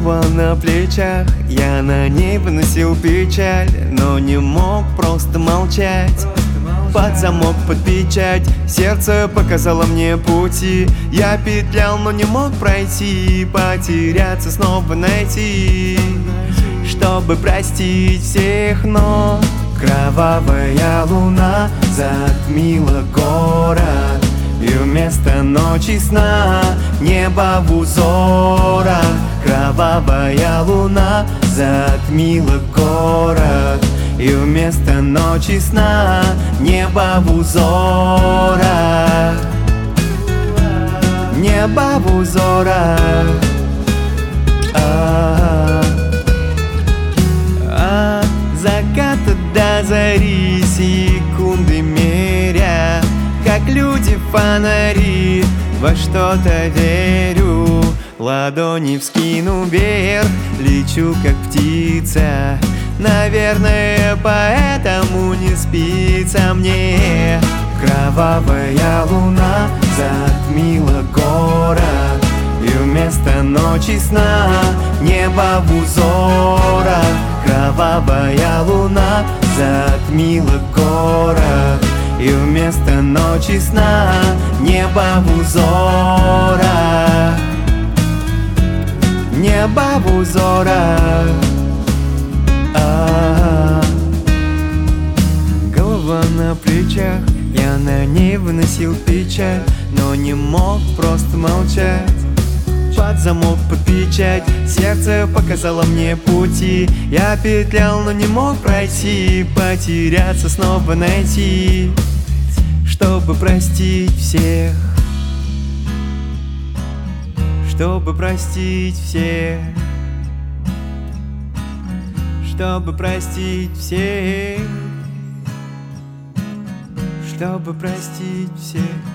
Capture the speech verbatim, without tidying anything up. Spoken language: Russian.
Голова на плечах, я на ней выносил печаль, но не мог просто молчать. Под замок, под печать, сердце показало мне пути. Я петлял, но не мог пройти, потеряться, снова найти, чтобы простить всех, но кровавая луна затмила город, и вместо ночи сна небо в узорах. Кровавая луна затмила город, и вместо ночи сна небо в узорах. Небо в узорах. А, а, заката до зари, секунды меря, как люди фонари, во что-то верю. Ладони вскину вверх, лечу как птица. Наверное, поэтому не спится мне. Кровавая луна затмила город, и вместо ночи сна небо в узорах. Кровавая луна затмила город, и вместо ночи сна небо в узорах. Небо в узорах. А-а-а. Голова на плечах, я на ней выносил печаль, но не мог просто молчать. Под замок, под печать, сердце показало мне пути. Я петлял, но не мог пройти, потеряться, снова найти, чтобы простить всех, чтобы простить всех, чтобы простить всех, чтобы простить всех.